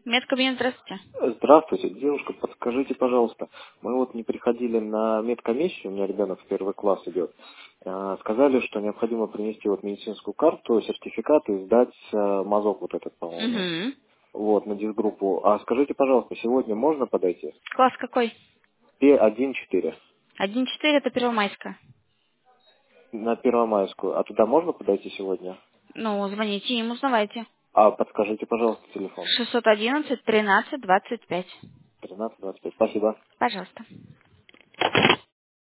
Медкабинет, здравствуйте. Здравствуйте, девушка, подскажите, пожалуйста, мы вот не приходили на медкомиссию, у меня ребенок в первый класс идет. Сказали, что необходимо принести вот медицинскую карту, сертификат и сдать мазок вот этот, по-моему, Угу. вот, на дисгруппу. А скажите, пожалуйста, сегодня можно подойти? Класс какой? П1-4 1-4 это Первомайская. на Первомайскую. А туда можно подойти сегодня? Ну, звоните им, узнавайте. А подскажите, пожалуйста, телефон. 611-13-25. 13-25. Спасибо. Пожалуйста.